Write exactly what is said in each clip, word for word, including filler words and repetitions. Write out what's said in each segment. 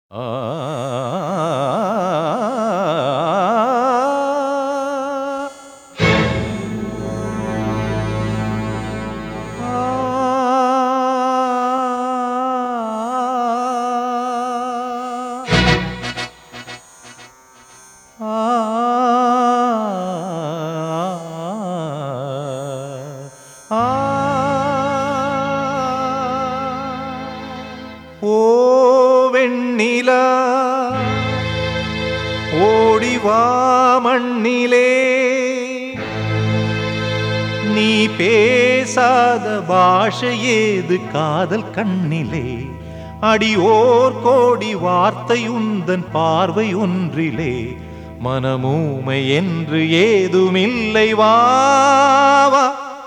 ஓ வெண்ணிலா ஓடிவா மண்ணிலே, நீ பேசாத பாஷை ஏது காதல் கண்ணிலே? அடி ஓர் கோடி வார்த்தை உந்தன் பார்வை ஒன்றிலே, மனமூமை என்று ஏதுமில்லை வா வா.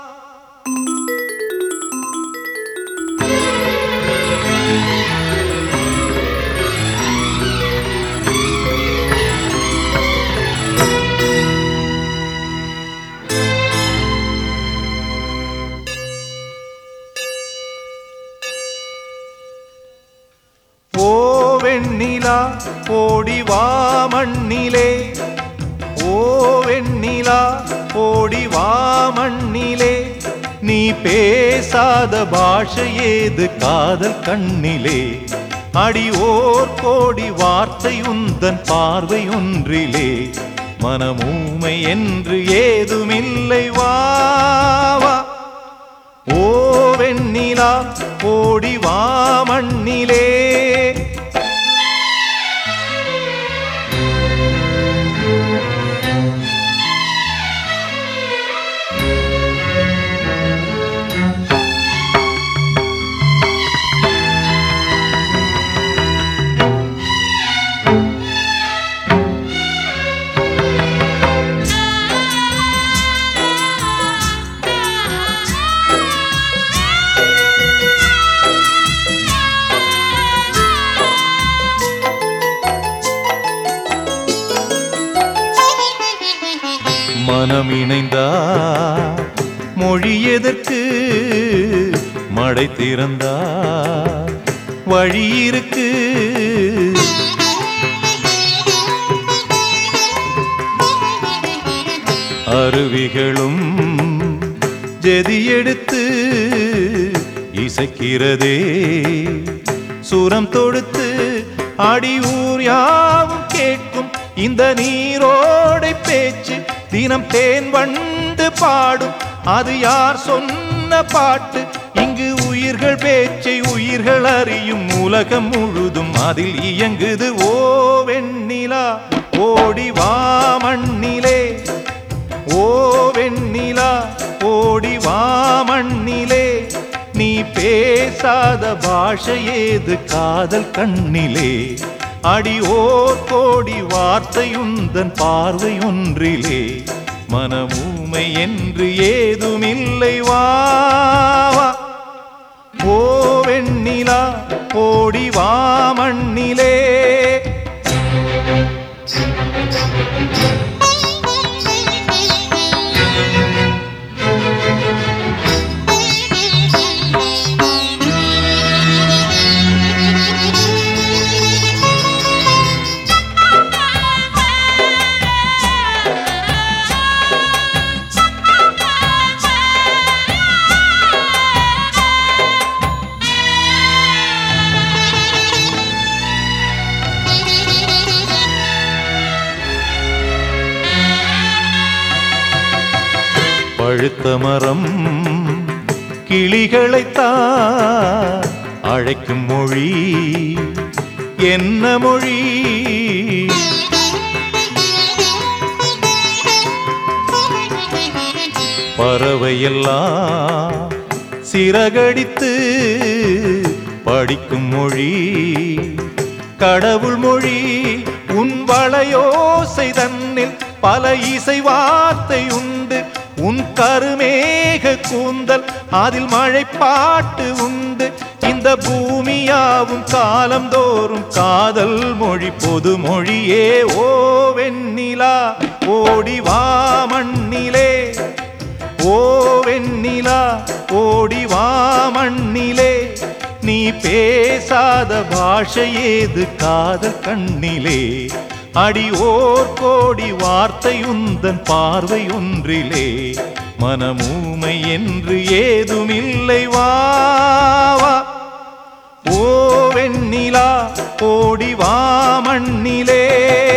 ஓ வெண்ணிலா ஓடிவா மண்ணிலே, ஓ வெண்ணிலா ஓடிவா மண்ணிலே, நீ பேசாத பாஷை ஏது காதல் கண்ணிலே? அடி ஓர் கோடி வார்த்தை உந்தன் பார்வை ஒன்றிலே, மனமூமை என்று ஏதுமில்லை வா வா. ஓ வெண்ணிலா ஓடிவா மண்ணிலே. மனம் இணைந்தா மொழி எதற்கு? மடை திறந்தா வழி இருக்கு. அருவிகளும் ஜெதி எடுத்து இசைக்கிறதே சுரம் தொடுத்து, அடி ஊர் யாவும் கேட்கும் இந்த நீரோடை பேச்சு, தினம் தேன் வண்டு பாடும் அது யார் சொன்ன பாட்டு? இங்கு உயிர்கள் பேச்சை உயிர்கள் அறியும் உலகம் முழுதும் அதில் இயங்குது. ஓ வெண்ணிலா ஓடிவா மண்ணிலே, ஓ வெண்ணிலா ஓடிவா மண்ணிலே, நீ பேசாத பாஷை ஏது காதல் கண்ணிலே? அடி ஓர் கோடி வார்த்தை உந்தன் பார்வை ஒன்றிலே, மனமூமை என்று ஏதுமில்லை வா வா. ஓ வெண்ணிலா ஓடிவா மண்ணிலே. பழுத்த மரம் கிளிகளைத்தான் அழைக்கும் மொழி என்ன மொழி? பறவையெல்லாம் சிறகடித்து படிக்கும் மொழி கடவுள் மொழி. உன் வளையோசை தன்னில் பல இசை வார்த்தை உண்டு, உன் கருமேக கூந்தல் அதில் மழை பாட்டு உண்டு. இந்த பூமியாவும் காலந்தோறும் காதல் மொழி பொது மொழியே. ஓ வெண்ணிலா ஓடிவா மண்ணிலே, ஓ வெண்ணிலா ஓடிவா மண்ணிலே, நீ பேசாத பாஷை ஏது காதல் கண்ணிலே அடியோர் கோடி வார்த்தை உந்தன் பார்வை ஒன்றிலே மனமூமை என்று ஏதுமில்லை வா ஓ வெண்ணிலா ஓடி வா மண்ணிலே